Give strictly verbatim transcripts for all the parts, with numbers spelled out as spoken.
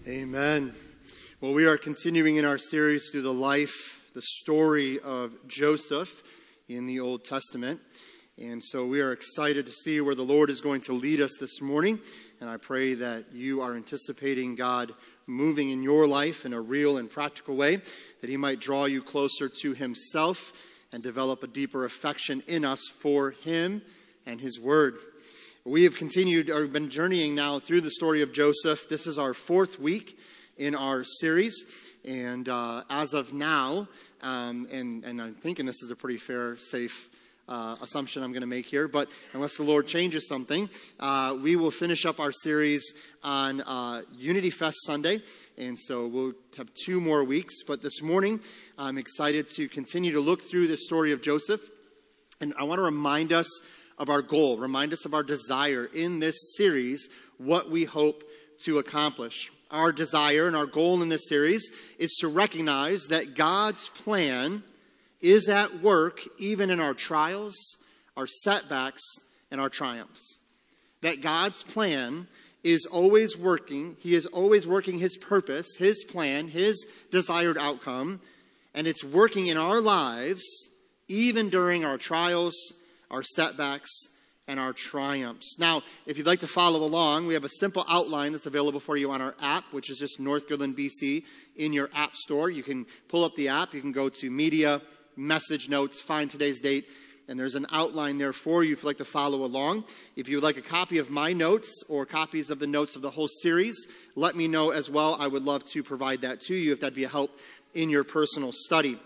Amen. Well, we are continuing in our series through the life, the story of Joseph in the Old Testament. And so we are excited to see where the Lord is going to lead us this morning. And I pray that you are anticipating God moving in your life in a real and practical way, that He might draw you closer to Himself and develop a deeper affection in us for Him and His Word. We have continued, or been journeying now through the story of Joseph. This is our fourth week in our series. And uh, as of now, um, and, and I'm thinking this is a pretty fair, safe uh, assumption I'm going to make here, but unless the Lord changes something, uh, we will finish up our series on uh, Unity Fest Sunday. And so we'll have two more weeks. But this morning, I'm excited to continue to look through the story of Joseph. And I want to remind us of our goal, remind us of our desire in this series, what we hope to accomplish. Our desire and our goal in this series is to recognize that God's plan is at work even in our trials, our setbacks, and our triumphs. That God's plan is always working. He is always working His purpose, His plan, His desired outcome, and it's working in our lives even during our trials, our setbacks, and our triumphs. Now, if you'd like to follow along, we have a simple outline that's available for you on our app, which is just North Goodland, B C, in your app store. You can pull up the app. You can go to Media, Message Notes, find today's date, and there's an outline there for you if you'd like to follow along. If you would like a copy of my notes or copies of the notes of the whole series, let me know as well. I would love to provide that to you if that'd be a help in your personal study.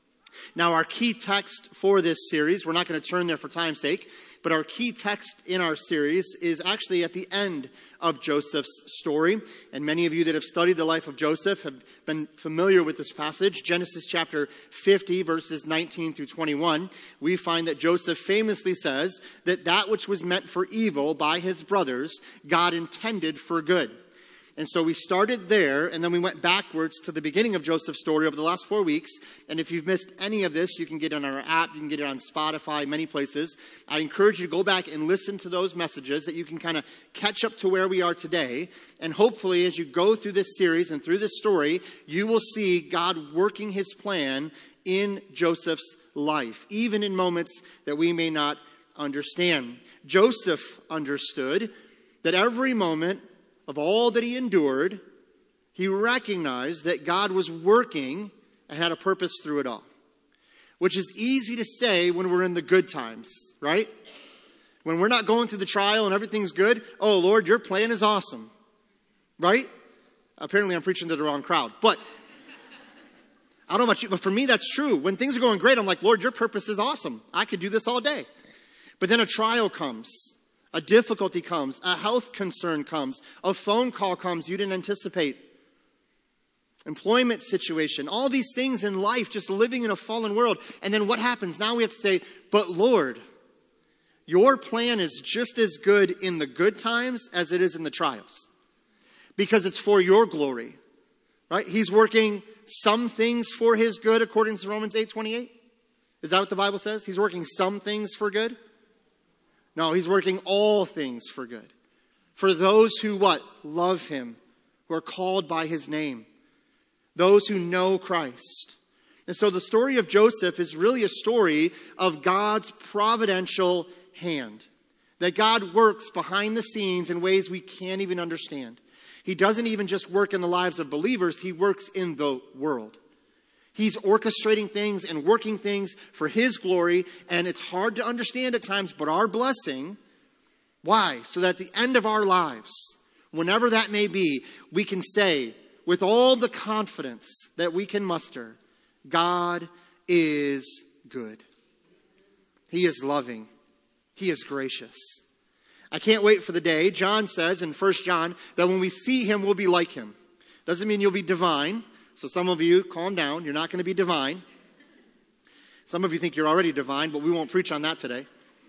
Now, our key text for this series, we're not going to turn there for time's sake, but our key text in our series is actually at the end of Joseph's story. And many of you that have studied the life of Joseph have been familiar with this passage. Genesis chapter fifty, verses nineteen through twenty-one. We find that Joseph famously says that that which was meant for evil by his brothers, God intended for good. And so we started there, and then we went backwards to the beginning of Joseph's story over the last four weeks. And if you've missed any of this, you can get it on our app, you can get it on Spotify, many places. I encourage you to go back and listen to those messages that you can kind of catch up to where we are today. And hopefully, as you go through this series and through this story, you will see God working His plan in Joseph's life, even in moments that we may not understand. Joseph understood that every moment of all that he endured, he recognized that God was working and had a purpose through it all. Which is easy to say when we're in the good times, right? When we're not going through the trial and everything's good. Oh, Lord, your plan is awesome. Right? Apparently I'm preaching to the wrong crowd. But I don't know about you, but for me that's true. When things are going great, I'm like, Lord, your purpose is awesome. I could do this all day. But then a trial comes. A difficulty comes, a health concern comes, a phone call comes you didn't anticipate, employment situation, all these things in life, just living in a fallen world. And then what happens? Now we have to say, but Lord, your plan is just as good in the good times as it is in the trials. Because it's for your glory, right? He's working some things for His good according to Romans eight twenty-eight. Is that what the Bible says? He's working some things for good? No, He's working all things for good. For those who what? Love Him. Who are called by His name. Those who know Christ. And so the story of Joseph is really a story of God's providential hand. That God works behind the scenes in ways we can't even understand. He doesn't even just work in the lives of believers. He works in the world. He's orchestrating things and working things for His glory. And it's hard to understand at times, but our blessing. Why? So that at the end of our lives, whenever that may be, we can say with all the confidence that we can muster, God is good. He is loving. He is gracious. I can't wait for the day, John says in First John, that when we see Him, we'll be like Him. Doesn't mean you'll be divine. So some of you, calm down. You're not going to be divine. Some of you think you're already divine, but we won't preach on that today.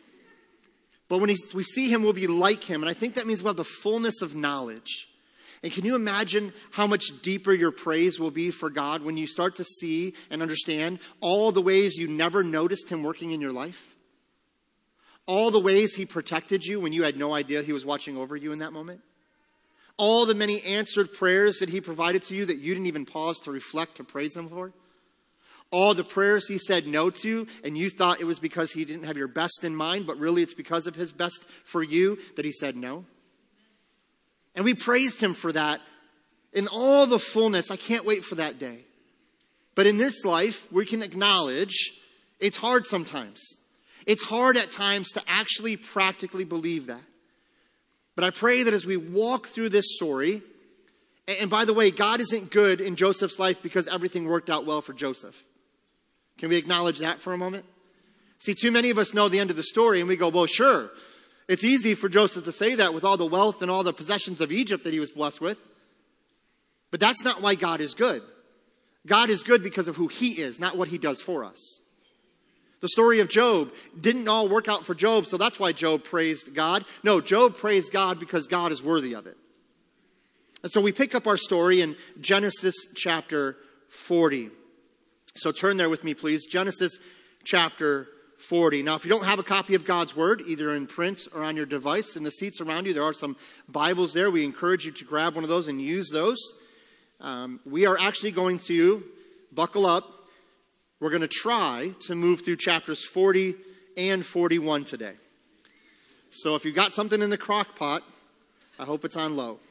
But when he, we see Him, we'll be like Him. And I think that means we'll have the fullness of knowledge. And can you imagine how much deeper your praise will be for God when you start to see and understand all the ways you never noticed Him working in your life? All the ways He protected you when you had no idea He was watching over you in that moment? All the many answered prayers that he provided to you that you didn't even pause to reflect to praise him for? All the prayers he said no to, and you thought it was because he didn't have your best in mind, but really it's because of his best for you that he said no? And we praised him for that in all the fullness. I can't wait for that day. But in this life, we can acknowledge it's hard sometimes. It's hard at times to actually practically believe that. But I pray that as we walk through this story, and by the way, God isn't good in Joseph's life because everything worked out well for Joseph. Can we acknowledge that for a moment? See, too many of us know the end of the story and we go, well, sure. It's easy for Joseph to say that with all the wealth and all the possessions of Egypt that he was blessed with. But that's not why God is good. God is good because of who he is, not what he does for us. The story of Job didn't all work out for Job, so that's why Job praised God. No, Job praised God because God is worthy of it. And so we pick up our story in Genesis chapter forty. So turn there with me, please. Genesis chapter forty. Now, if you don't have a copy of God's Word, either in print or on your device, in the seats around you, there are some Bibles there. We encourage you to grab one of those and use those. Um, we are actually going to buckle up. We're going to try to move through chapters forty and forty-one today. So if you've got something in the crock pot, I hope it's on low.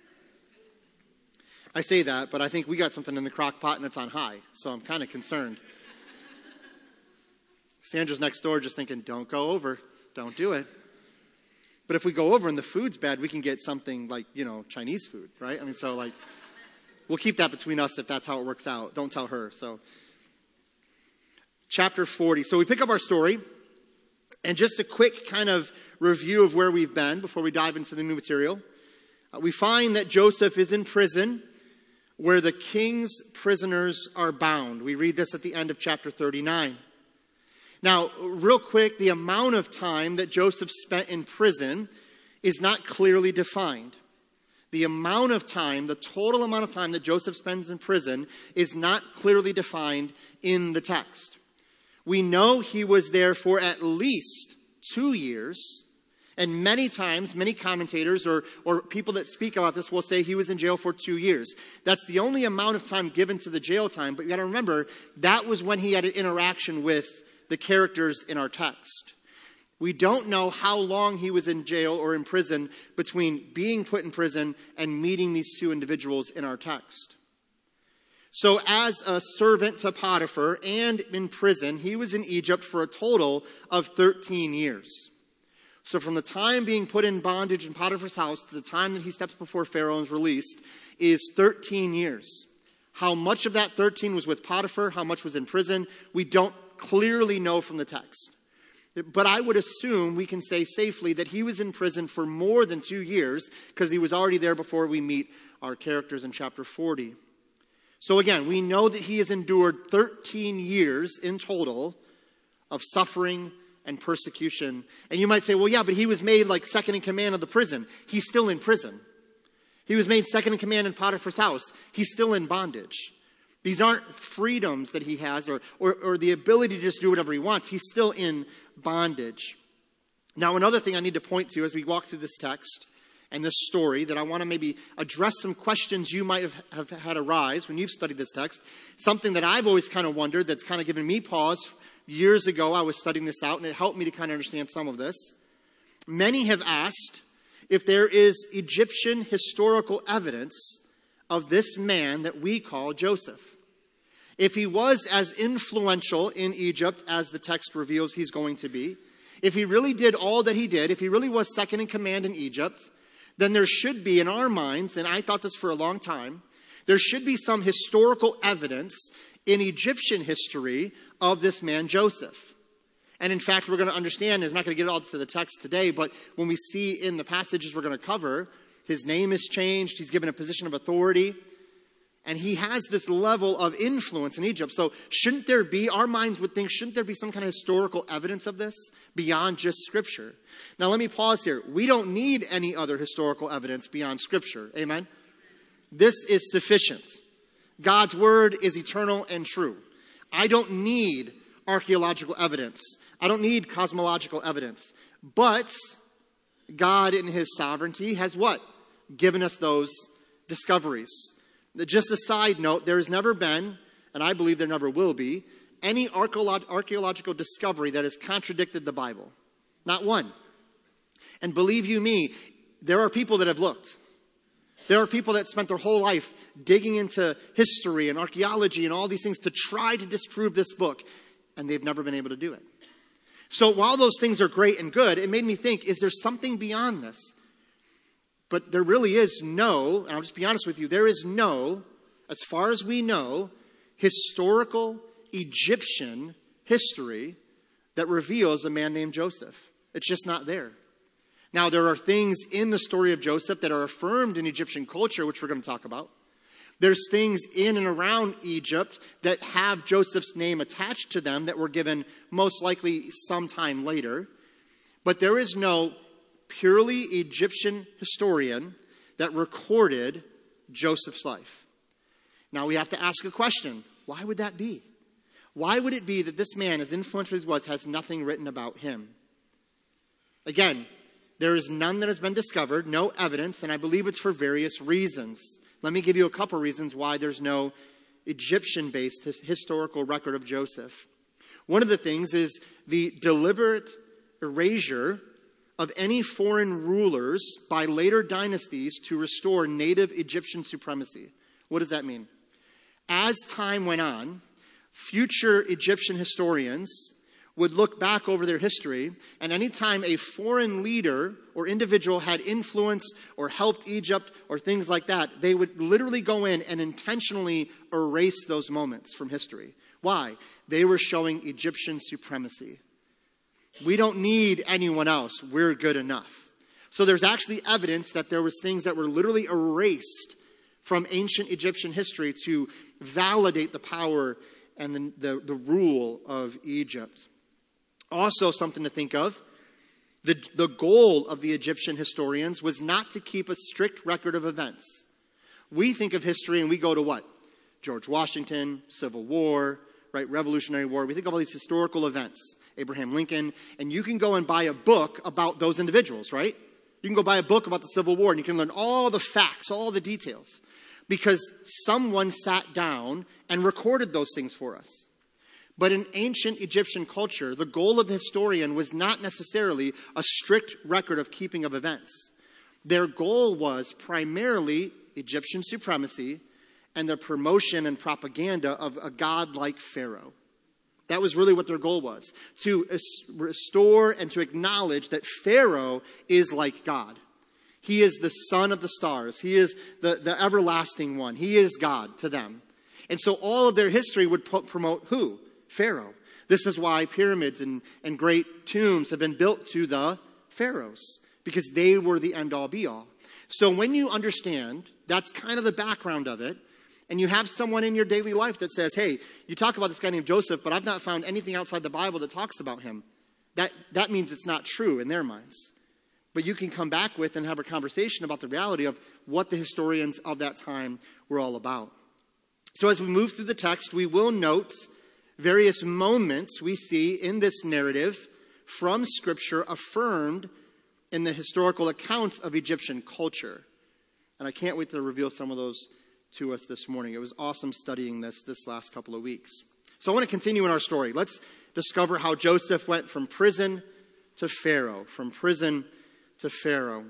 I say that, but I think we got something in the crock pot and it's on high. So I'm kind of concerned. Sandra's next door just thinking, don't go over. Don't do it. But if we go over and the food's bad, we can get something like, you know, Chinese food, right? I mean, so like, we'll keep that between us if that's how it works out. Don't tell her. So chapter forty. So we pick up our story, and just a quick kind of review of where we've been before we dive into the new material. Uh, we find that Joseph is in prison where the king's prisoners are bound. We read this at the end of chapter thirty-nine. Now, real quick, the amount of time that Joseph spent in prison is not clearly defined. The amount of time, the total amount of time that Joseph spends in prison is not clearly defined in the text. We know he was there for at least two years. And many times, many commentators or, or people that speak about this will say he was in jail for two years. That's the only amount of time given to the jail time. But you got to remember, that was when he had an interaction with the characters in our text. We don't know how long he was in jail or in prison between being put in prison and meeting these two individuals in our text. So as a servant to Potiphar and in prison, he was in Egypt for a total of thirteen years. So from the time being put in bondage in Potiphar's house to the time that he steps before Pharaoh and is released is thirteen years. How much of that thirteen was with Potiphar, how much was in prison, we don't clearly know from the text. But I would assume we can say safely that he was in prison for more than two years because he was already there before we meet our characters in chapter forty. So again, we know that he has endured thirteen years in total of suffering and persecution. And you might say, well, yeah, but he was made like second in command of the prison. He's still in prison. He was made second in command in Potiphar's house. He's still in bondage. These aren't freedoms that he has or, or, or the ability to just do whatever he wants. He's still in bondage. Now, another thing I need to point to as we walk through this text and this story that I want to maybe address some questions you might have, have had arise when you've studied this text. Something that I've always kind of wondered that's kind of given me pause. Years ago, I was studying this out and it helped me to kind of understand some of this. Many have asked if there is Egyptian historical evidence of this man that we call Joseph. If he was as influential in Egypt as the text reveals he's going to be, if he really did all that he did, if he really was second in command in Egypt, then there should be in our minds, and I thought this for a long time, there should be some historical evidence in Egyptian history of this man Joseph. And in fact, we're going to understand, I'm not going to get all to the text today, but when we see in the passages we're going to cover, his name is changed, he's given a position of authority, and he has this level of influence in Egypt. So shouldn't there be, our minds would think, shouldn't there be some kind of historical evidence of this beyond just Scripture? Now let me pause here. We don't need any other historical evidence beyond Scripture. Amen? This is sufficient. God's word is eternal and true. I don't need archaeological evidence. I don't need cosmological evidence. But God in his sovereignty has what? given us those discoveries. Just a side note, there has never been, and I believe there never will be, any archeolo- archaeological discovery that has contradicted the Bible. Not one. And believe you me, there are people that have looked. There are people that spent their whole life digging into history and archaeology and all these things to try to disprove this book, and they've never been able to do it. So while those things are great and good, it made me think, is there something beyond this? But there really is no, and I'll just be honest with you, there is no, as far as we know, historical Egyptian history that reveals a man named Joseph. It's just not there. Now, there are things in the story of Joseph that are affirmed in Egyptian culture, which we're going to talk about. There's things in and around Egypt that have Joseph's name attached to them that were given most likely sometime later. But there is no purely Egyptian historian that recorded Joseph's life. Now, we have to ask a question. Why would that be? Why would it be that this man, as influential as he was, has nothing written about him? Again, there is none that has been discovered, no evidence, and I believe it's for various reasons. Let me give you a couple reasons why there's no Egyptian-based historical record of Joseph. One of the things is the deliberate erasure of any foreign rulers by later dynasties to restore native Egyptian supremacy. What does that mean? As time went on, future Egyptian historians would look back over their history, and anytime a foreign leader or individual had influenced or helped Egypt or things like that, they would literally go in and intentionally erase those moments from history. Why? They were showing Egyptian supremacy. We don't need anyone else. We're good enough. So there's actually evidence that there was things that were literally erased from ancient Egyptian history to validate the power and the, the, the rule of Egypt. Also, something to think of, the, the goal of the Egyptian historians was not to keep a strict record of events. We think of history and we go to what? George Washington, Civil War, right? Revolutionary War. We think of all these historical events, Abraham Lincoln, and you can go and buy a book about those individuals, right? You can go buy a book about the Civil War and you can learn all the facts, all the details, because someone sat down and recorded those things for us. But in ancient Egyptian culture, the goal of the historian was not necessarily a strict record of keeping of events. Their goal was primarily Egyptian supremacy and the promotion and propaganda of a god-like Pharaoh. That was really what their goal was, to restore and to acknowledge that Pharaoh is like God. He is the son of the stars. He is the, the everlasting one. He is God to them. And so all of their history would pro- promote who? Pharaoh. This is why pyramids and, and great tombs have been built to the pharaohs, because they were the end-all be-all. So when you understand, that's kind of the background of it, and you have someone in your daily life that says, hey, you talk about this guy named Joseph, but I've not found anything outside the Bible that talks about him. That, that means it's not true in their minds. But you can come back with and have a conversation about the reality of what the historians of that time were all about. So as we move through the text, we will note various moments we see in this narrative from Scripture affirmed in the historical accounts of Egyptian culture. And I can't wait to reveal some of those to us this morning. It was awesome studying this this last couple of weeks. So I want to continue in our story. Let's discover how Joseph went from prison to Pharaoh. From prison to Pharaoh.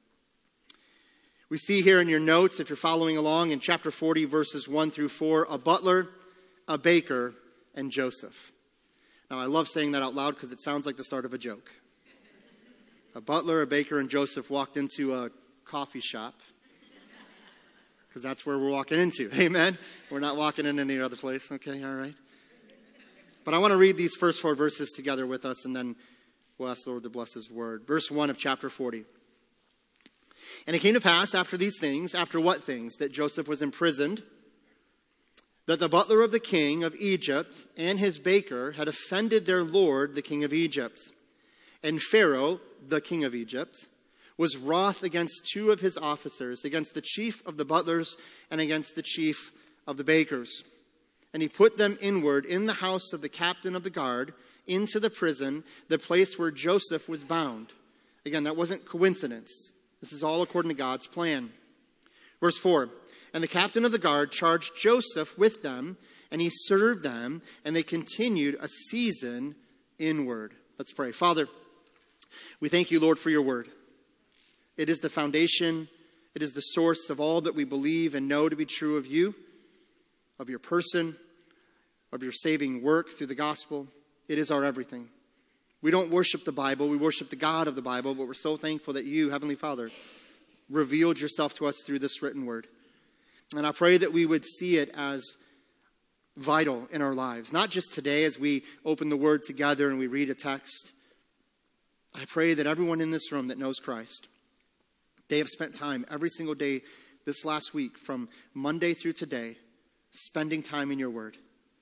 We see here in your notes, if you're following along, in chapter forty, verses one through four, a butler, a baker, and Joseph. Now, I love saying that out loud because it sounds like the start of a joke. A butler, a baker, and Joseph walked into a coffee shop, because that's where we're walking into. Amen? We're not walking in any other place. Okay, all right. But I want to read these first four verses together with us, and then we'll ask the Lord to bless His word. Verse one of chapter forty. And it came to pass after these things, after what things? That Joseph was imprisoned, that the butler of the king of Egypt and his baker had offended their lord, the king of Egypt. And Pharaoh, the king of Egypt, was wroth against two of his officers, against the chief of the butlers and against the chief of the bakers. And he put them inward in the house of the captain of the guard, into the prison, the place where Joseph was bound. Again, that wasn't coincidence. This is all according to God's plan. Verse four, and the captain of the guard charged Joseph with them, and he served them, and they continued a season inward. Let's pray. Father, we thank you, Lord, for your word. It is the foundation, it is the source of all that we believe and know to be true of you, of your person, of your saving work through the gospel. It is our everything. We don't worship the Bible, we worship the God of the Bible, but we're so thankful that you, Heavenly Father, revealed yourself to us through this written word. And I pray that we would see it as vital in our lives, not just today as we open the word together and we read a text. I pray that everyone in this room that knows Christ, they have spent time every single day this last week, from Monday through today, spending time in your word.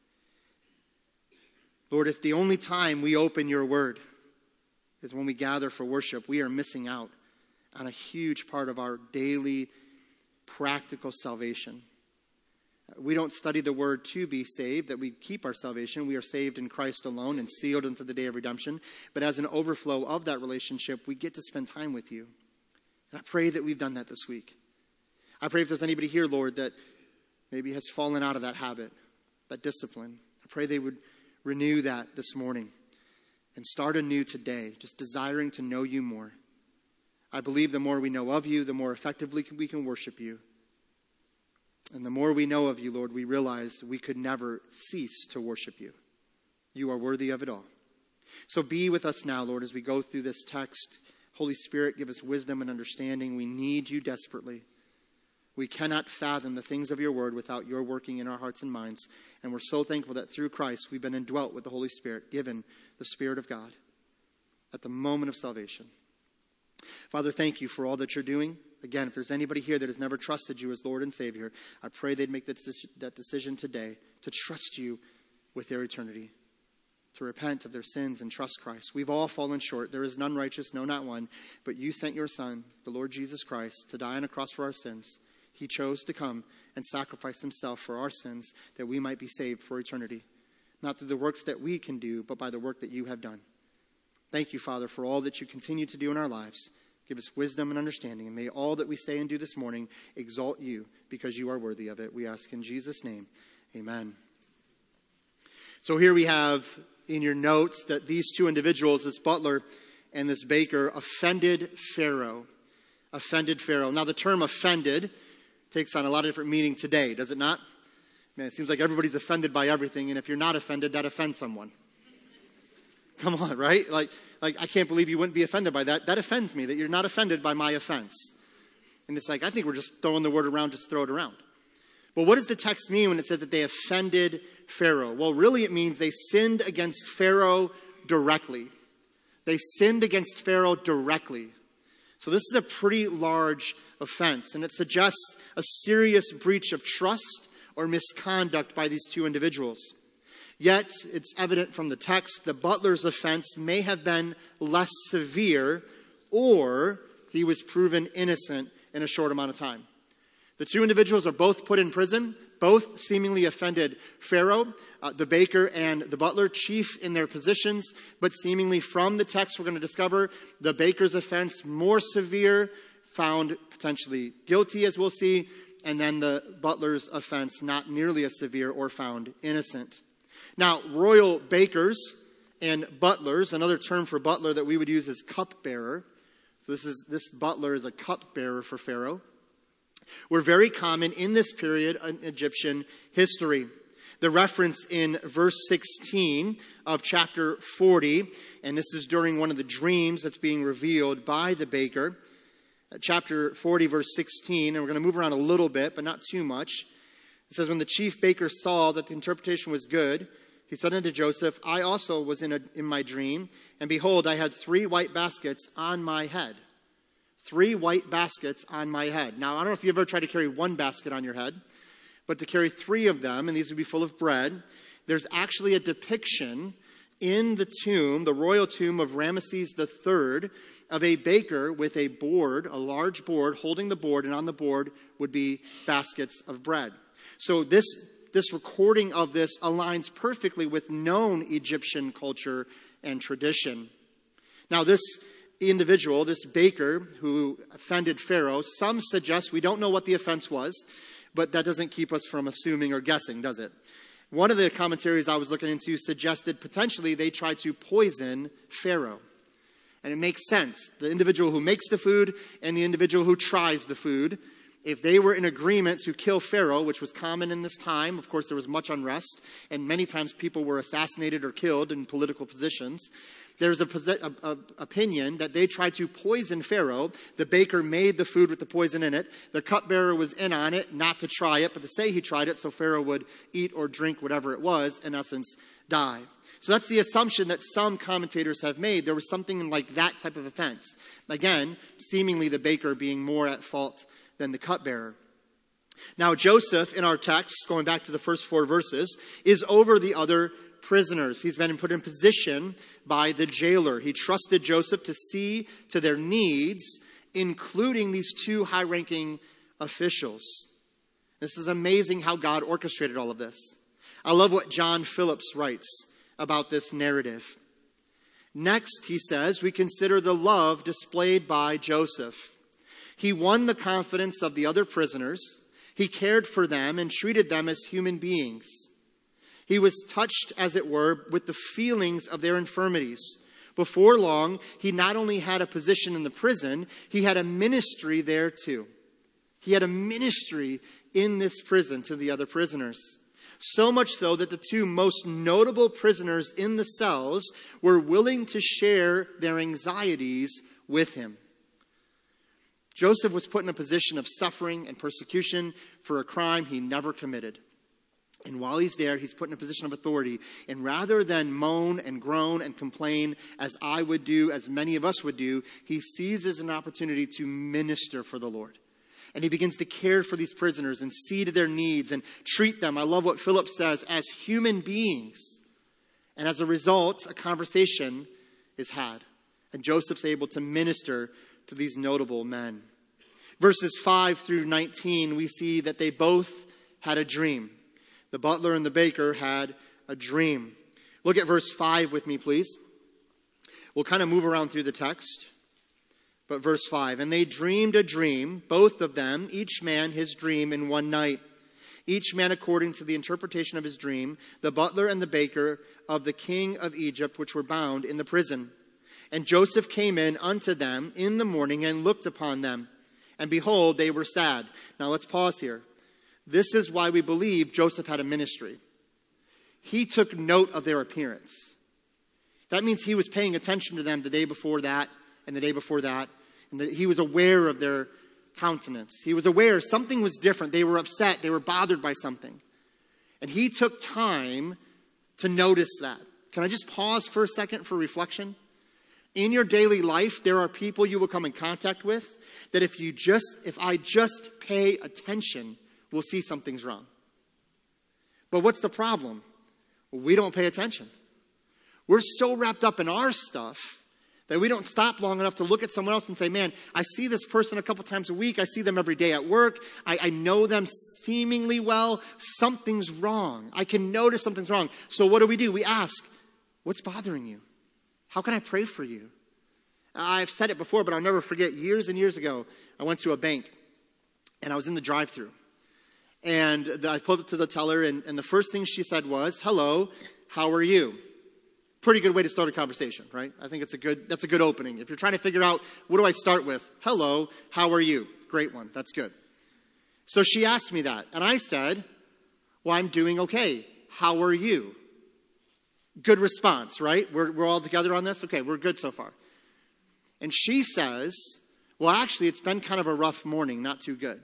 Lord, if the only time we open your word is when we gather for worship, we are missing out on a huge part of our daily practical salvation. We don't study the word to be saved, that we keep our salvation. We are saved in Christ alone and sealed unto the day of redemption. But as an overflow of that relationship, we get to spend time with you. And I pray that we've done that this week. I pray if there's anybody here, Lord, that maybe has fallen out of that habit, that discipline, I pray they would renew that this morning and start anew today, just desiring to know you more. I believe the more we know of you, the more effectively we can worship you. And the more we know of you, Lord, we realize we could never cease to worship you. You are worthy of it all. So be with us now, Lord, as we go through this text. Holy Spirit, give us wisdom and understanding. We need you desperately. We cannot fathom the things of your word without your working in our hearts and minds. And we're so thankful that through Christ we've been indwelt with the Holy Spirit, given the Spirit of God at the moment of salvation. Father, thank you for all that you're doing. Again, if there's anybody here that has never trusted you as Lord and Savior, I pray they'd make that decision today to trust you with their eternity, to repent of their sins and trust Christ. We've all fallen short. There is none righteous, no, not one. But you sent your Son, the Lord Jesus Christ, to die on a cross for our sins. He chose to come and sacrifice himself for our sins that we might be saved for eternity. Not through the works that we can do, but by the work that you have done. Thank you, Father, for all that you continue to do in our lives. Give us wisdom and understanding. And may all that we say and do this morning exalt you, because you are worthy of it. We ask in Jesus' name. Amen. So here we have in your notes that these two individuals, this butler and this baker, offended Pharaoh. Offended Pharaoh. Now the term offended takes on a lot of different meaning today, does it not? Man, it seems like everybody's offended by everything, and if you're not offended, that offends someone. Come on, right? Like, like I can't believe you wouldn't be offended by that. That offends me, that you're not offended by my offense. And it's like, I think we're just throwing the word around, just throw it around. But what does the text mean when it says that they offended Pharaoh? Well, really it means they sinned against Pharaoh directly. They sinned against Pharaoh directly. So this is a pretty large offense, and it suggests a serious breach of trust or misconduct by these two individuals. Yet, it's evident from the text, the butler's offense may have been less severe, or he was proven innocent in a short amount of time. The two individuals are both put in prison. Both seemingly offended Pharaoh, uh, the baker and the butler, chief in their positions. But seemingly from the text, we're going to discover the baker's offense more severe, found potentially guilty, as we'll see. And then the butler's offense not nearly as severe or found innocent. Now, royal bakers and butlers, another term for butler that we would use is cupbearer. So this is this butler is a cupbearer for Pharaoh. Were very common in this period in Egyptian history. The reference in verse sixteen of chapter forty, and this is during one of the dreams that's being revealed by the baker. Chapter forty, verse sixteen, and we're going to move around a little bit, but not too much. It says, when the chief baker saw that the interpretation was good, he said unto Joseph, I also was in, a, in my dream, and behold, I had three white baskets on my head. Three white baskets on my head. Now, I don't know if you've ever tried to carry one basket on your head, but to carry three of them, and these would be full of bread, there's actually a depiction in the tomb, the royal tomb of Ramesses the third, of a baker with a board, a large board, holding the board, and on the board would be baskets of bread. So this, this recording of this aligns perfectly with known Egyptian culture and tradition. Now, this individual, this baker who offended Pharaoh, some suggest, we don't know what the offense was, but that doesn't keep us from assuming or guessing, does it? One of the commentaries I was looking into suggested potentially they tried to poison Pharaoh. And it makes sense. The individual who makes the food and the individual who tries the food, if they were in agreement to kill Pharaoh, which was common in this time, of course there was much unrest, and many times people were assassinated or killed in political positions. There's a, a, a opinion that they tried to poison Pharaoh. The baker made the food with the poison in it. The cupbearer was in on it, not to try it, but to say he tried it so Pharaoh would eat or drink whatever it was, in essence, die. So that's the assumption that some commentators have made. There was something like that type of offense. Again, seemingly the baker being more at fault than the cupbearer. Now, Joseph, in our text, going back to the first four verses, is over the other prisoners. He's been put in position by the jailer. He trusted Joseph to see to their needs, including these two high-ranking officials. This is amazing how God orchestrated all of this. I love what John Phillips writes about this narrative. Next, he says, we consider the love displayed by Joseph. He won the confidence of the other prisoners. He cared for them and treated them as human beings. He was touched, as it were, with the feelings of their infirmities. Before long, he not only had a position in the prison, he had a ministry there too. He had a ministry in this prison to the other prisoners. So much so that the two most notable prisoners in the cells were willing to share their anxieties with him. Joseph was put in a position of suffering and persecution for a crime he never committed. And while he's there, he's put in a position of authority. And rather than moan and groan and complain, as I would do, as many of us would do, he seizes an opportunity to minister for the Lord. And he begins to care for these prisoners and see to their needs and treat them, I love what Philip says, as human beings. And as a result, a conversation is had. And Joseph's able to minister to these notable men. Verses five through nineteen, we see that they both had a dream. The butler and the baker had a dream. Look at verse five with me, please. We'll kind of move around through the text. But verse five, and they dreamed a dream, both of them, each man his dream in one night. Each man according to the interpretation of his dream, the butler and the baker of the king of Egypt, which were bound in the prison. And Joseph came in unto them in the morning and looked upon them. And behold, they were sad. Now let's pause here. This is why we believe Joseph had a ministry. He took note of their appearance. That means he was paying attention to them the day before that and the day before that. And that he was aware of their countenance. He was aware something was different. They were upset. They were bothered by something. And he took time to notice that. Can I just pause for a second for reflection? In your daily life, there are people you will come in contact with that if you just, if I just pay attention, we'll see something's wrong. But what's the problem? Well, we don't pay attention. We're so wrapped up in our stuff that we don't stop long enough to look at someone else and say, man, I see this person a couple times a week. I see them every day at work. I, I know them seemingly well. Something's wrong. I can notice something's wrong. So what do we do? We ask, what's bothering you? How can I pray for you? I've said it before, but I'll never forget. Years and years ago, I went to a bank and I was in the drive-thru. And I pulled it to the teller, and, and the first thing she said was, hello, how are you? Pretty good way to start a conversation, right? I think it's a good, that's a good opening. If you're trying to figure out, what do I start with? Hello, how are you? Great one. That's good. So she asked me that. And I said, well, I'm doing okay. How are you? Good response, right? We're, we're all together on this? Okay, we're good so far. And she says, well, actually, it's been kind of a rough morning, not too good.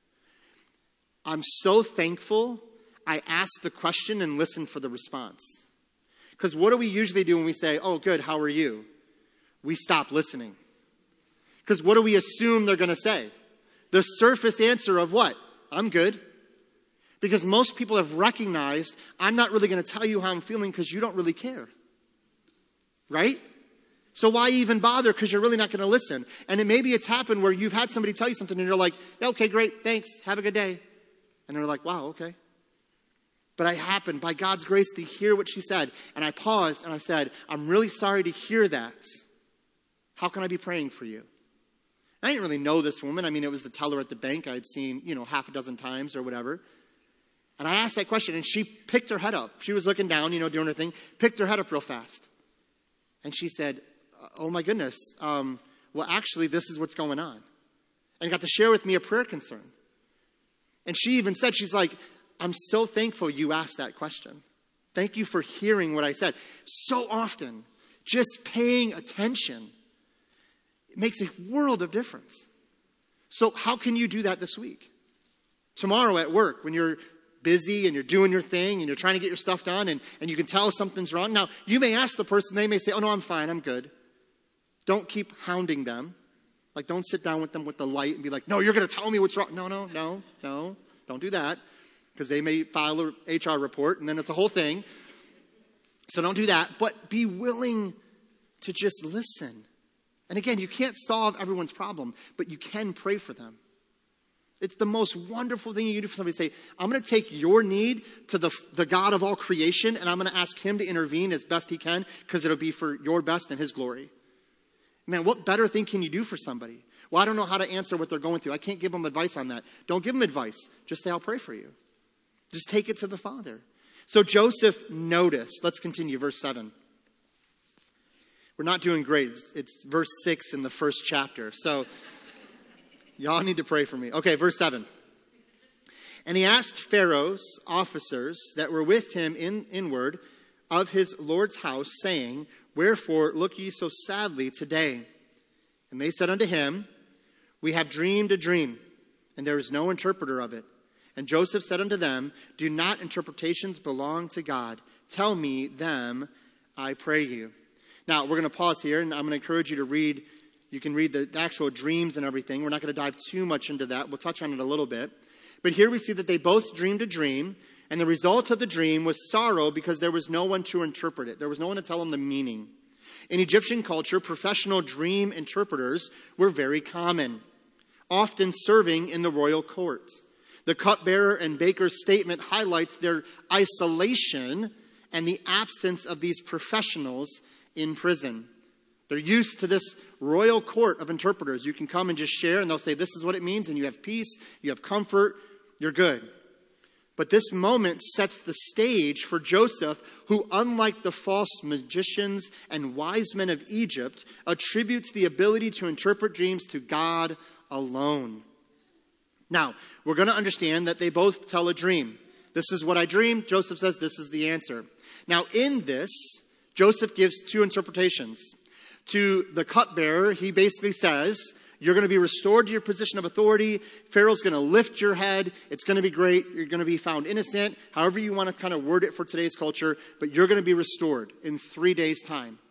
I'm so thankful I asked the question and listened for the response. Because what do we usually do when we say, oh, good, how are you? We stop listening. Because what do we assume they're going to say? The surface answer of what? I'm good. Because most people have recognized, I'm not really going to tell you how I'm feeling because you don't really care. Right? So why even bother? Because you're really not going to listen. And it, maybe it's happened where you've had somebody tell you something and you're like, yeah, okay, great, thanks, have a good day. And they're like, wow, okay. But I happened, by God's grace, to hear what she said. And I paused and I said, I'm really sorry to hear that. How can I be praying for you? I didn't really know this woman. I mean, it was the teller at the bank I had seen, you know, half a dozen times or whatever. And I asked that question, and she picked her head up. She was looking down, you know, doing her thing, picked her head up real fast. And she said, oh, my goodness, um, well, actually, this is what's going on. And got to share with me a prayer concern. And she even said, she's like, I'm so thankful you asked that question. Thank you for hearing what I said. So often, just paying attention, it makes a world of difference. So how can you do that this week? Tomorrow at work, when you're busy and you're doing your thing and you're trying to get your stuff done and, and you can tell something's wrong. Now, you may ask the person, they may say, oh, no, I'm fine, I'm good. Don't keep hounding them. Like, don't sit down with them with the light and be like, no, you're going to tell me what's wrong. No, no, no, no, don't do that. Because they may file a H R report and then it's a whole thing. So don't do that. But be willing to just listen. And again, you can't solve everyone's problem, but you can pray for them. It's the most wonderful thing you can do for somebody to say, I'm going to take your need to the, the God of all creation, and I'm going to ask him to intervene as best he can, because it'll be for your best and his glory. Man, what better thing can you do for somebody? Well, I don't know how to answer what they're going through. I can't give them advice on that. Don't give them advice. Just say, I'll pray for you. Just take it to the Father. So Joseph noticed. Let's continue, verse seven. We're not doing great. It's, it's verse six in the first chapter. So y'all need to pray for me. Okay, verse seven. And he asked Pharaoh's officers that were with him in inward of his Lord's house, saying, wherefore look ye so sadly today? And they said unto him, we have dreamed a dream, and there is no interpreter of it. And Joseph said unto them, do not interpretations belong to God? Tell me them, I pray you. Now, we're going to pause here, and I'm going to encourage you to read. You can read the actual dreams and everything. We're not going to dive too much into that. We'll touch on it a little bit. But here we see that they both dreamed a dream, and the result of the dream was sorrow because there was no one to interpret it. There was no one to tell them the meaning. In Egyptian culture, professional dream interpreters were very common, often serving in the royal court. The cupbearer and baker's statement highlights their isolation and the absence of these professionals in prison. They're used to this royal court of interpreters. You can come and just share, and they'll say, this is what it means, and you have peace, you have comfort, you're good. But this moment sets the stage for Joseph, who, unlike the false magicians and wise men of Egypt, attributes the ability to interpret dreams to God alone. Now, we're going to understand that they both tell a dream. This is what I dreamed. Joseph says this is the answer. Now, in this, Joseph gives two interpretations. To the cupbearer, he basically says, you're going to be restored to your position of authority. Pharaoh's going to lift your head. It's going to be great. You're going to be found innocent. However you want to kind of word it for today's culture, but you're going to be restored in three days' time.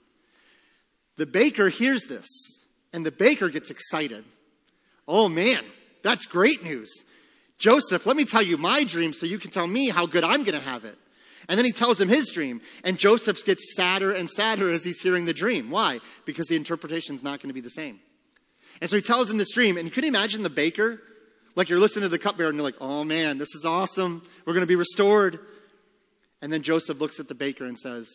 The baker hears this, and the baker gets excited. Oh, man, that's great news. Joseph, let me tell you my dream so you can tell me how good I'm going to have it. And then he tells him his dream. And Joseph gets sadder and sadder as he's hearing the dream. Why? Because the interpretation is not going to be the same. And so he tells him this dream. And you can imagine the baker, like you're listening to the cupbearer and you're like, oh man, this is awesome. We're going to be restored. And then Joseph looks at the baker and says,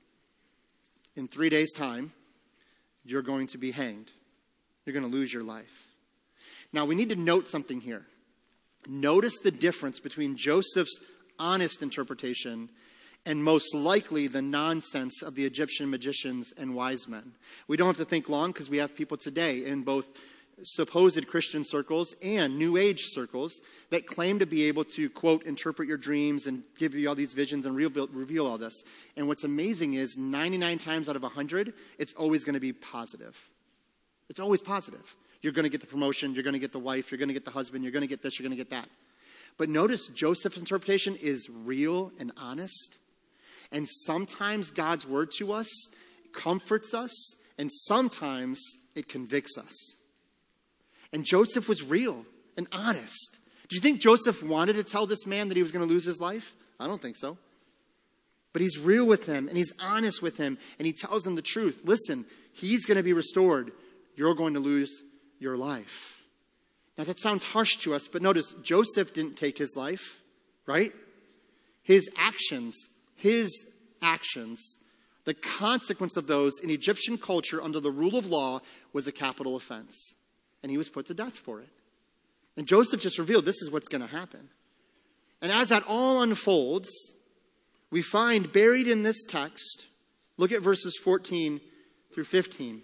in three days' time, you're going to be hanged. You're going to lose your life. Now we need to note something here. Notice the difference between Joseph's honest interpretation and most likely the nonsense of the Egyptian magicians and wise men. We don't have to think long because we have people today in both supposed Christian circles and New Age circles that claim to be able to, quote, interpret your dreams and give you all these visions and reveal, reveal all this. And what's amazing is ninety-nine times out of one hundred, it's always going to be positive. It's always positive. You're going to get the promotion, you're going to get the wife, you're going to get the husband, you're going to get this, you're going to get that. But notice Joseph's interpretation is real and honest. And sometimes God's word to us comforts us, and sometimes it convicts us. And Joseph was real and honest. Do you think Joseph wanted to tell this man that he was going to lose his life? I don't think so. But he's real with him, and he's honest with him, and he tells him the truth. Listen, he's going to be restored. You're going to lose your life. Now that sounds harsh to us, but notice Joseph didn't take his life, right? His actions, his actions The consequence of those in Egyptian culture under the rule of law was a capital offense. And he was put to death for it. And Joseph just revealed this is what's going to happen. And as that all unfolds, we find buried in this text, look at verses fourteen through fifteen.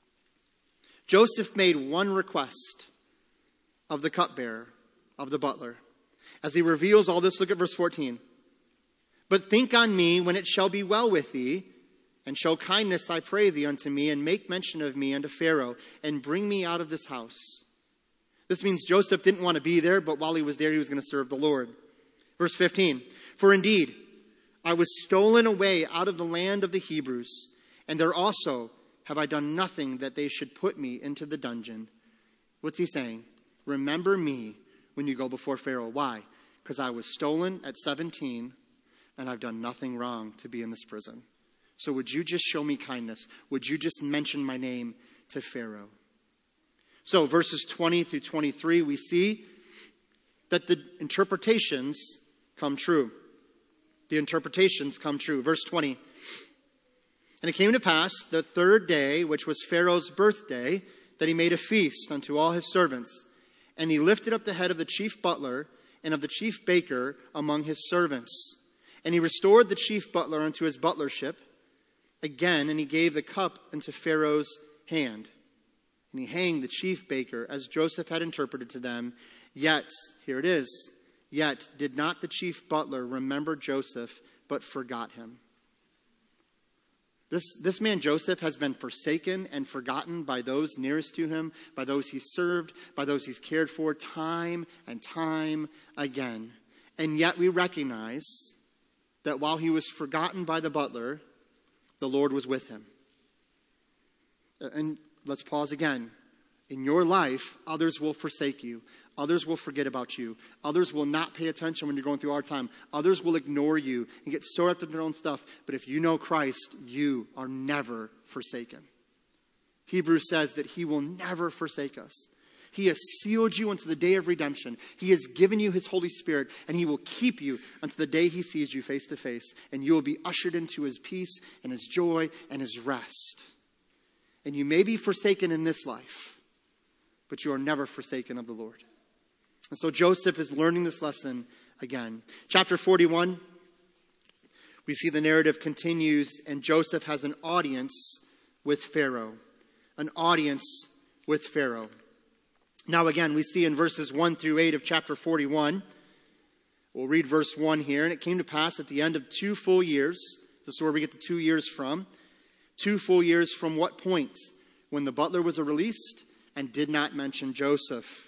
Joseph made one request of the cupbearer, of the butler. As he reveals all this, look at verse fourteen. But think on me when it shall be well with thee, and show kindness, I pray thee, unto me, and make mention of me unto Pharaoh, and bring me out of this house. This means Joseph didn't want to be there, but while he was there, he was going to serve the Lord. Verse fifteen. For indeed, I was stolen away out of the land of the Hebrews, and there also have I done nothing that they should put me into the dungeon. What's he saying? Remember me when you go before Pharaoh. Why? Because I was stolen at seventeen, and I've done nothing wrong to be in this prison. So would you just show me kindness? Would you just mention my name to Pharaoh? So verses twenty through twenty-three, we see that the interpretations come true. The interpretations come true. Verse twenty. And it came to pass the third day, which was Pharaoh's birthday, that he made a feast unto all his servants. And he lifted up the head of the chief butler and of the chief baker among his servants. And he restored the chief butler unto his butlership again, and he gave the cup into Pharaoh's hand. And he hanged the chief baker, as Joseph had interpreted to them. Yet, here it is, yet did not the chief butler remember Joseph, but forgot him. This, this man Joseph has been forsaken and forgotten by those nearest to him, by those he's served, by those he's cared for, time and time again. And yet we recognize that while he was forgotten by the butler, the Lord was with him. And let's pause again. In your life, others will forsake you. Others will forget about you. Others will not pay attention when you're going through a hard time. Others will ignore you and get so wrapped up in their own stuff. But if you know Christ, you are never forsaken. Hebrews says that he will never forsake us. He has sealed you unto the day of redemption. He has given you his Holy Spirit, and he will keep you until the day he sees you face to face. And you will be ushered into his peace and his joy and his rest. And you may be forsaken in this life, but you are never forsaken of the Lord. And so Joseph is learning this lesson again. Chapter forty-one, we see the narrative continues, and Joseph has an audience with Pharaoh. An audience with Pharaoh. Now again, we see in verses one through eight of chapter forty-one, we'll read verse one here. And it came to pass at the end of two full years, this is where we get the two years from. Two full years from what point? When the butler was released and did not mention Joseph.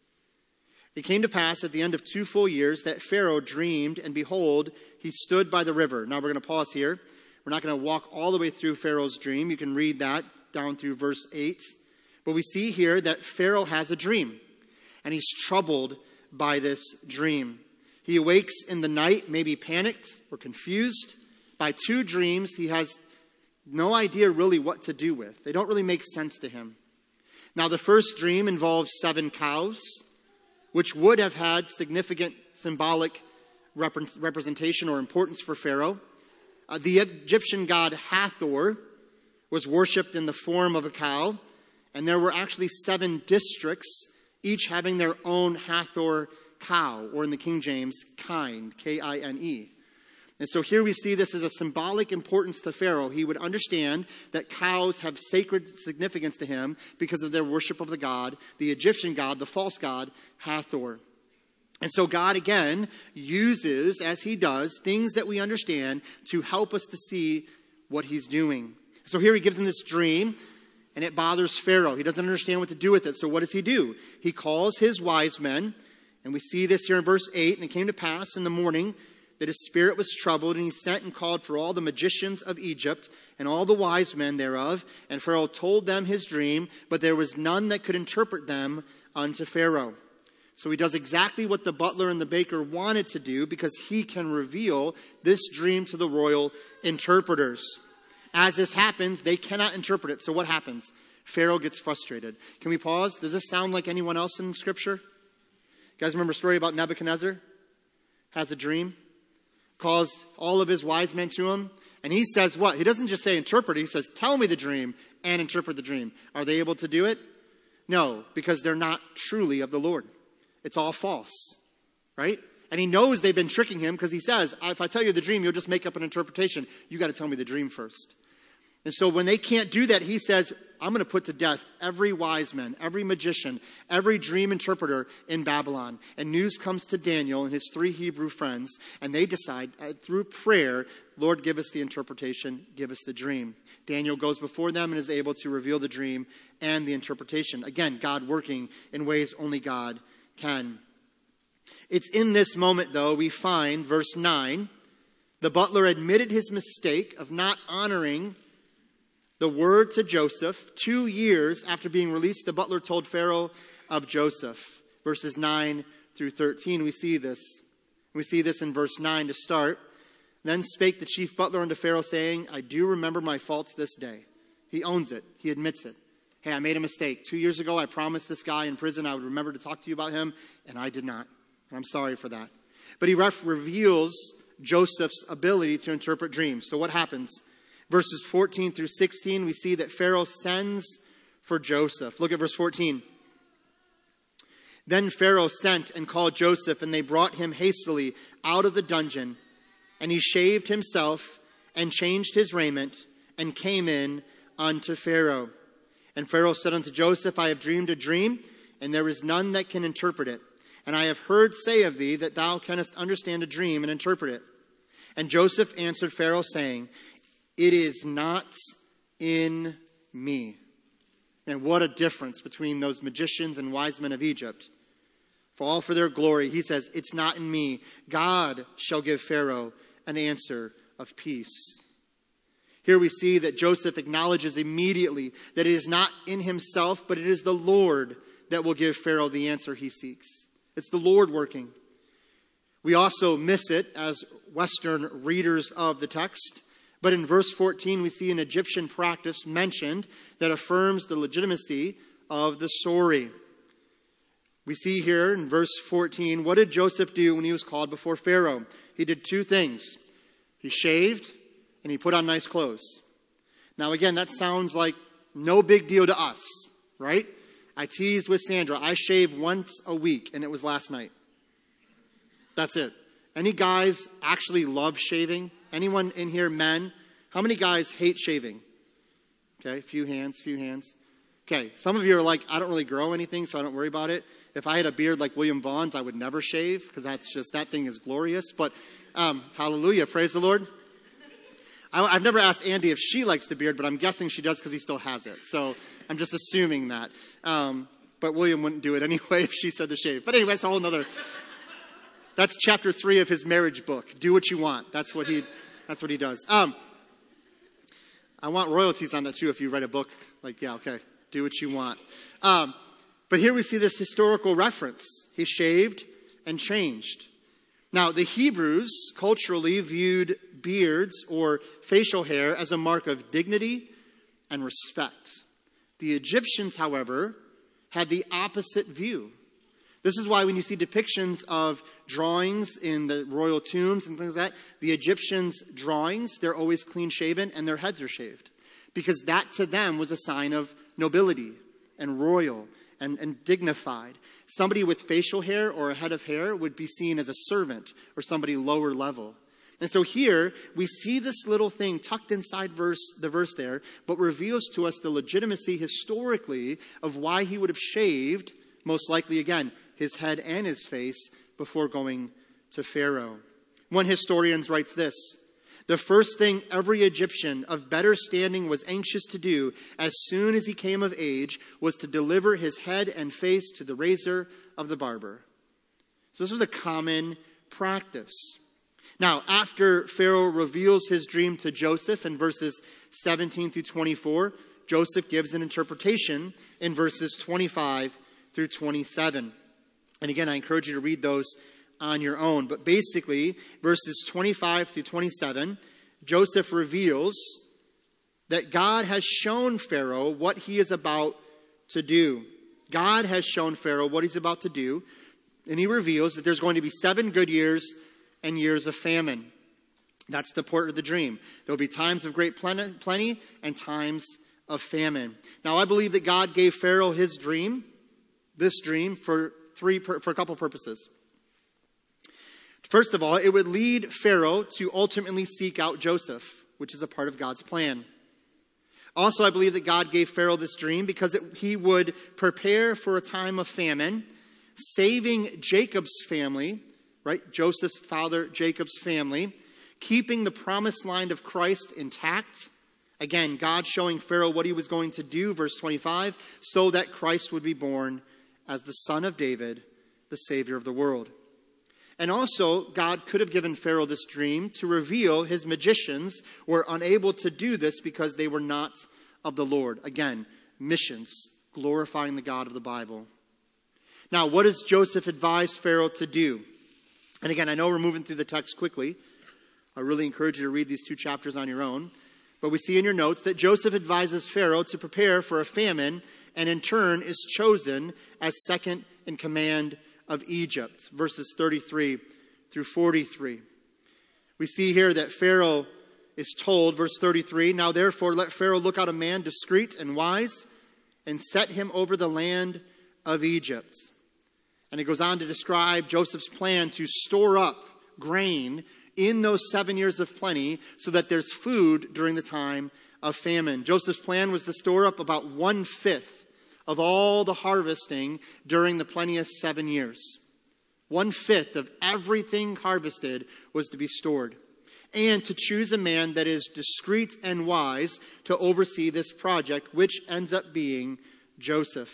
It came to pass at the end of two full years that Pharaoh dreamed, and behold, he stood by the river. Now we're going to pause here. We're not going to walk all the way through Pharaoh's dream. You can read that down through verse eight. But we see here that Pharaoh has a dream, and he's troubled by this dream. He awakes in the night, maybe panicked or confused by two dreams he has no idea really what to do with. They don't really make sense to him. Now, the first dream involves seven cows, which would have had significant symbolic rep- representation or importance for Pharaoh. Uh, the Egyptian god Hathor was worshipped in the form of a cow, and there were actually seven districts, each having their own Hathor cow, or in the King James, kind, K I N E. And so here we see this as a symbolic importance to Pharaoh. He would understand that cows have sacred significance to him because of their worship of the god, the Egyptian god, the false god, Hathor. And so God, again, uses, as he does, things that we understand to help us to see what he's doing. So here he gives him this dream, and it bothers Pharaoh. He doesn't understand what to do with it. So what does he do? He calls his wise men, and we see this here in verse eight. And it came to pass in the morning that his spirit was troubled, and he sent and called for all the magicians of Egypt and all the wise men thereof. And Pharaoh told them his dream, but there was none that could interpret them unto Pharaoh. So he does exactly what the butler and the baker wanted to do, because he can reveal this dream to the royal interpreters. As this happens, they cannot interpret it. So what happens? Pharaoh gets frustrated. Can we pause? Does this sound like anyone else in Scripture? You guys remember a story about Nebuchadnezzar? Has a dream. Calls all of his wise men to him. And he says what? He doesn't just say interpret. He says, tell me the dream and interpret the dream. Are they able to do it? No, because they're not truly of the Lord. It's all false, right? And he knows they've been tricking him because he says, if I tell you the dream, you'll just make up an interpretation. You got to tell me the dream first. And so when they can't do that, he says, I'm going to put to death every wise man, every magician, every dream interpreter in Babylon. And news comes to Daniel and his three Hebrew friends, and they decide uh, through prayer, Lord, give us the interpretation, give us the dream. Daniel goes before them and is able to reveal the dream and the interpretation. Again, God working in ways only God can. It's in this moment, though, we find, verse nine, the butler admitted his mistake of not honoring the word to Joseph. Two years after being released, the butler told Pharaoh of Joseph. Verses nine through thirteen, we see this. We see this in verse nine to start. Then spake the chief butler unto Pharaoh, saying, I do remember my faults this day. He owns it. He admits it. Hey, I made a mistake. Two years ago, I promised this guy in prison I would remember to talk to you about him, and I did not. And I'm sorry for that. But he ref- reveals Joseph's ability to interpret dreams. So what happens? Verses fourteen through sixteen, we see that Pharaoh sends for Joseph. Look at verse fourteen. Then Pharaoh sent and called Joseph, and they brought him hastily out of the dungeon. And he shaved himself and changed his raiment and came in unto Pharaoh. And Pharaoh said unto Joseph, I have dreamed a dream, and there is none that can interpret it. And I have heard say of thee that thou canst understand a dream and interpret it. And Joseph answered Pharaoh, saying, it is not in me. And what a difference between those magicians and wise men of Egypt. For all for their glory, he says, it's not in me. God shall give Pharaoh an answer of peace. Here we see that Joseph acknowledges immediately that it is not in himself, but it is the Lord that will give Pharaoh the answer he seeks. It's the Lord working. We also miss it as Western readers of the text. But in verse fourteen, we see an Egyptian practice mentioned that affirms the legitimacy of the story. We see here in verse fourteen, what did Joseph do when he was called before Pharaoh? He did two things. He shaved and he put on nice clothes. Now again, that sounds like no big deal to us, right? I teased with Sandra. I shave once a week, and it was last night. That's it. Any guys actually love shaving? Anyone in here, men? How many guys hate shaving? Okay, few hands, few hands. Okay, some of you are like, I don't really grow anything, so I don't worry about it. If I had a beard like William Vaughn's, I would never shave, because that's just, that thing is glorious. But um, hallelujah, praise the Lord. I, I've never asked Andy if she likes the beard, but I'm guessing she does because he still has it. So I'm just assuming that. Um, but William wouldn't do it anyway if she said to shave. But anyway, that's a whole nother... That's chapter three of his marriage book. Do what you want. That's what he, that's what he does. Um, I want royalties on that too. If you write a book, like, yeah, okay, do what you want. Um, but here we see this historical reference. He shaved and changed. Now, the Hebrews culturally viewed beards or facial hair as a mark of dignity and respect. The Egyptians, however, had the opposite view. This is why when you see depictions of drawings in the royal tombs and things like that, the Egyptians' drawings, they're always clean shaven and their heads are shaved. Because that to them was a sign of nobility and royal and, and dignified. Somebody with facial hair or a head of hair would be seen as a servant or somebody lower level. And so here we see this little thing tucked inside verse, the verse there, but reveals to us the legitimacy historically of why he would have shaved, most likely again, his head and his face before going to Pharaoh. One historian writes this: the first thing every Egyptian of better standing was anxious to do as soon as he came of age was to deliver his head and face to the razor of the barber. So this was a common practice. Now, after Pharaoh reveals his dream to Joseph in verses seventeen through twenty-four, Joseph gives an interpretation in verses twenty-five through twenty-seven. And again, I encourage you to read those on your own. But basically, verses twenty-five through twenty-seven, Joseph reveals that God has shown Pharaoh what he is about to do. God has shown Pharaoh what he's about to do. And he reveals that there's going to be seven good years and years of famine. That's the part of the dream. There will be times of great plenty and times of famine. Now, I believe that God gave Pharaoh his dream, this dream, for three for a couple purposes. First of all, it would lead Pharaoh to ultimately seek out Joseph, which is a part of God's plan. Also, I believe that God gave Pharaoh this dream because it, he would prepare for a time of famine, saving Jacob's family, right? Joseph's father, Jacob's family, keeping the promised line of Christ intact. Again, God showing Pharaoh what he was going to do, verse twenty-five, so that Christ would be born as the son of David, the Savior of the world. And also, God could have given Pharaoh this dream to reveal his magicians were unable to do this because they were not of the Lord. Again, missions, glorifying the God of the Bible. Now, what does Joseph advise Pharaoh to do? And again, I know we're moving through the text quickly. I really encourage you to read these two chapters on your own. But we see in your notes that Joseph advises Pharaoh to prepare for a famine and in turn is chosen as second in command of Egypt. Verses thirty-three through forty-three. We see here that Pharaoh is told, verse thirty-three, now therefore let Pharaoh look out a man discreet and wise and set him over the land of Egypt. And it goes on to describe Joseph's plan to store up grain in those seven years of plenty so that there's food during the time of famine. Joseph's plan was to store up about one-fifth of all the harvesting during the plenteous seven years. One-fifth of everything harvested was to be stored. And to choose a man that is discreet and wise to oversee this project, which ends up being Joseph.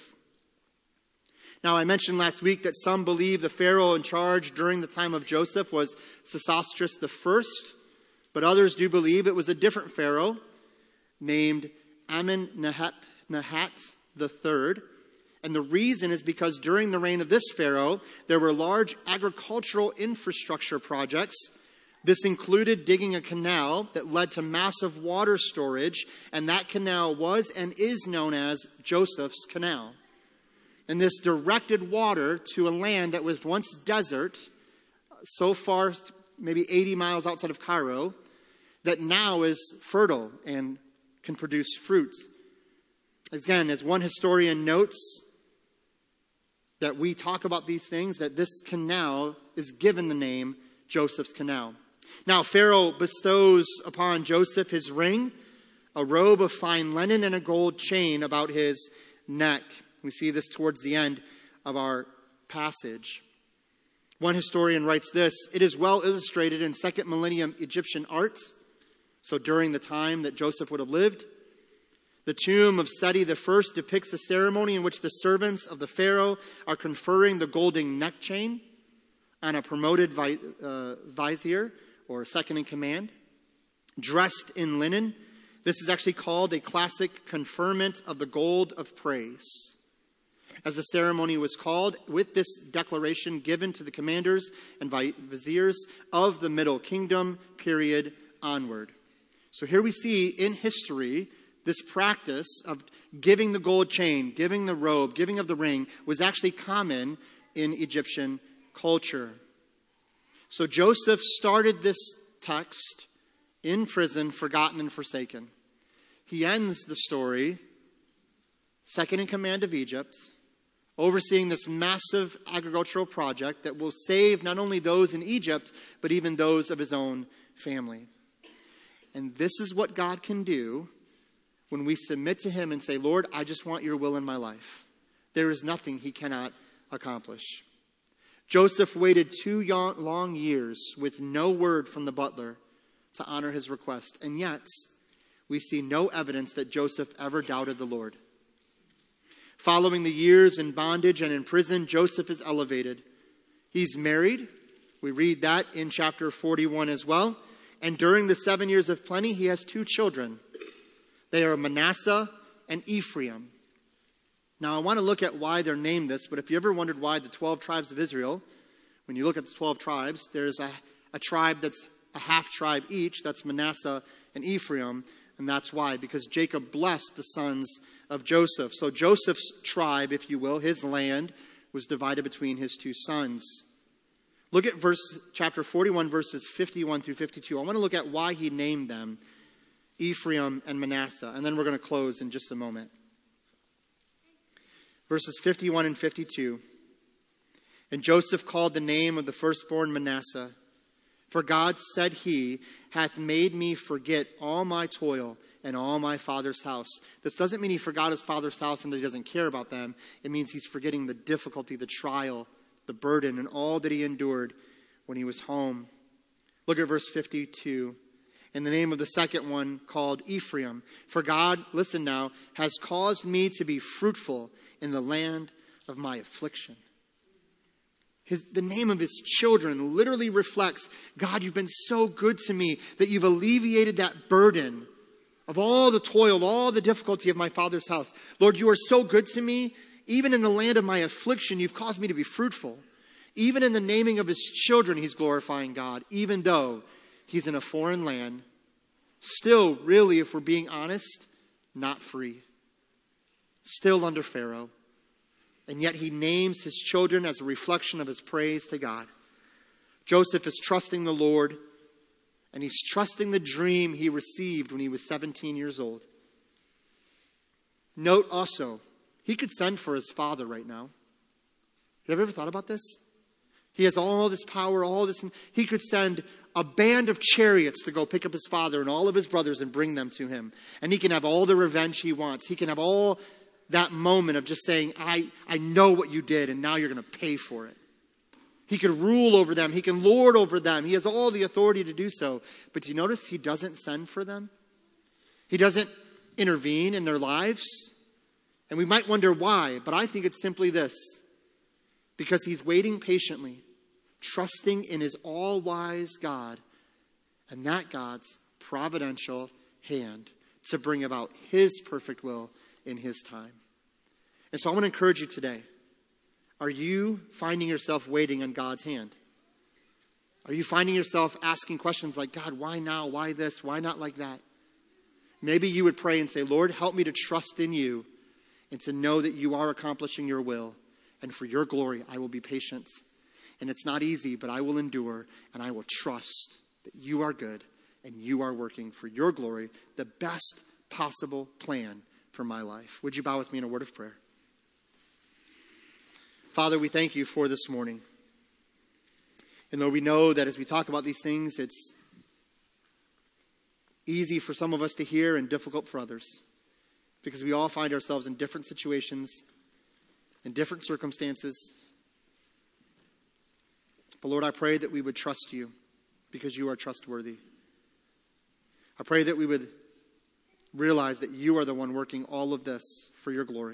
Now, I mentioned last week that some believe the Pharaoh in charge during the time of Joseph was Sesostris the First, but others do believe it was a different Pharaoh named Amenemhat the Third. And the reason is because during the reign of this Pharaoh, there were large agricultural infrastructure projects. This included digging a canal that led to massive water storage, and that canal was and is known as Joseph's Canal. And this directed water to a land that was once desert, so far, maybe eighty miles outside of Cairo, that now is fertile and can produce fruit. Again, as one historian notes, that we talk about these things, that this canal is given the name Joseph's Canal. Now, Pharaoh bestows upon Joseph his ring, a robe of fine linen, and a gold chain about his neck. We see this towards the end of our passage. One historian writes this, it is well illustrated in second millennium Egyptian art, so during the time that Joseph would have lived. The tomb of Seti the First depicts the ceremony in which the servants of the Pharaoh are conferring the golden neck chain on a promoted vi- uh, vizier or second in command, dressed in linen. This is actually called a classic conferment of the gold of praise, as the ceremony was called, with this declaration given to the commanders and viziers of the Middle Kingdom period onward. So here we see in history this practice of giving the gold chain, giving the robe, giving of the ring was actually common in Egyptian culture. So Joseph started this text in prison, forgotten and forsaken. He ends the story, second in command of Egypt, overseeing this massive agricultural project that will save not only those in Egypt, but even those of his own family. And this is what God can do when we submit to him and say, Lord, I just want your will in my life. There is nothing he cannot accomplish. Joseph waited two long years with no word from the butler to honor his request. And yet, we see no evidence that Joseph ever doubted the Lord. Following the years in bondage and in prison, Joseph is elevated. He's married. We read that in chapter forty-one as well. And during the seven years of plenty, he has two children. They are Manasseh and Ephraim. Now, I want to look at why they're named this, but if you ever wondered why the twelve tribes of Israel, when you look at the twelve tribes, there's a, a tribe that's a half tribe each, that's Manasseh and Ephraim, and that's why, because Jacob blessed the sons of Joseph. So Joseph's tribe, if you will, his land, was divided between his two sons. Look at verse chapter forty-one, verses fifty-one through fifty-two. I want to look at why he named them Ephraim and Manasseh, and then we're going to close in just a moment. Verses fifty-one and fifty-two. And Joseph called the name of the firstborn Manasseh, for God, said he, hath made me forget all my toil and all my father's house. This doesn't mean he forgot his father's house and that he doesn't care about them. It means he's forgetting the difficulty, the trial, the burden, and all that he endured when he was home. Look at verse fifty-two. And the name of the second one called Ephraim. For God, listen now, has caused me to be fruitful in the land of my affliction. His, the name of his children literally reflects, God, you've been so good to me that you've alleviated that burden of all the toil, all the difficulty of my father's house. Lord, you are so good to me. Even in the land of my affliction, you've caused me to be fruitful. Even in the naming of his children, he's glorifying God, even though he's in a foreign land. Still, really, if we're being honest, not free. Still under Pharaoh. And yet he names his children as a reflection of his praise to God. Joseph is trusting the Lord, and he's trusting the dream he received when he was seventeen years old. Note also, he could send for his father right now. Have you ever thought about this? He has all this power, all this. He could send a band of chariots to go pick up his father and all of his brothers and bring them to him. And he can have all the revenge he wants. He can have all that moment of just saying, I, I know what you did and now you're going to pay for it. He could rule over them. He can lord over them. He has all the authority to do so. But do you notice he doesn't send for them? He doesn't intervene in their lives. And we might wonder why, but I think it's simply this. Because he's waiting patiently, trusting in his all-wise God and that God's providential hand to bring about his perfect will in his time. And so I want to encourage you today. Are you finding yourself waiting on God's hand? Are you finding yourself asking questions like, God, why now? Why this? Why not like that? Maybe you would pray and say, Lord, help me to trust in you and to know that you are accomplishing your will. And for your glory, I will be patient. And it's not easy, but I will endure and I will trust that you are good and you are working for your glory, the best possible plan for my life. Would you bow with me in a word of prayer? Father, we thank you for this morning. And Lord, we know that as we talk about these things, it's easy for some of us to hear and difficult for others. Because we all find ourselves in different situations, in different circumstances. But Lord, I pray that we would trust you because you are trustworthy. I pray that we would realize that you are the one working all of this for your glory.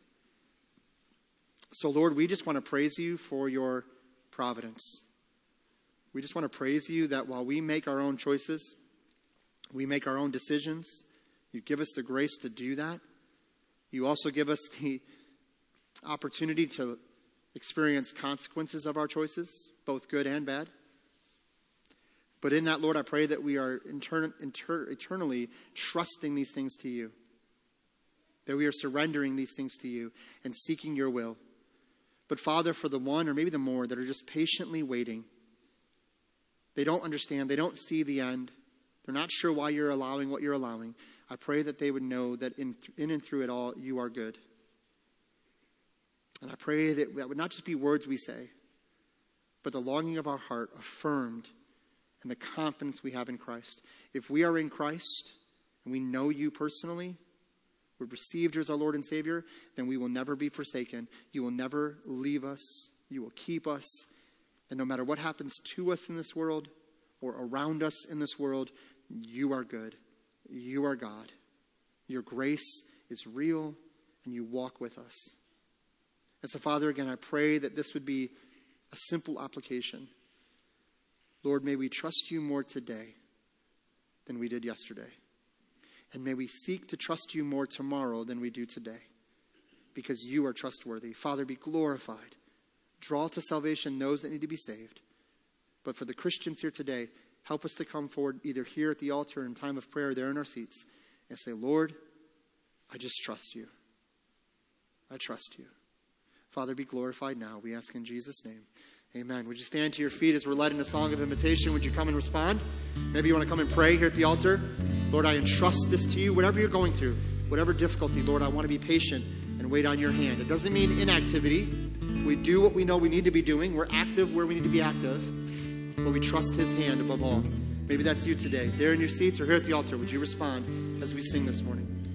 So Lord, we just want to praise you for your providence. We just want to praise you that while we make our own choices, we make our own decisions, you give us the grace to do that. You also give us the opportunity to experience consequences of our choices, both good and bad. But in that, Lord, I pray that we are intern- inter- eternally trusting these things to you. That we are surrendering these things to you and seeking your will. But Father, for the one or maybe the more that are just patiently waiting, they don't understand, they don't see the end, they're not sure why you're allowing what you're allowing. I pray that they would know that in, in and through it all, you are good. And I pray that that would not just be words we say, but the longing of our heart affirmed and the confidence we have in Christ. If we are in Christ and we know you personally, we've received you as our Lord and Savior, then we will never be forsaken. You will never leave us. You will keep us. And no matter what happens to us in this world or around us in this world, you are good. You are God. Your grace is real and you walk with us. And so, Father, again, I pray that this would be a simple application. Lord, may we trust you more today than we did yesterday. And may we seek to trust you more tomorrow than we do today. Because you are trustworthy. Father, be glorified. Draw to salvation those that need to be saved. But for the Christians here today, help us to come forward either here at the altar in time of prayer, there in our seats, and say, Lord, I just trust you. I trust you. Father, be glorified now. We ask in Jesus' name. Amen. Would you stand to your feet as we're led in a song of invitation? Would you come and respond? Maybe you want to come and pray here at the altar. Lord, I entrust this to you. Whatever you're going through, whatever difficulty, Lord, I want to be patient and wait on your hand. It doesn't mean inactivity. We do what we know we need to be doing. We're active where we need to be active. But we trust his hand above all. Maybe that's you today. There in your seats or here at the altar, would you respond as we sing this morning?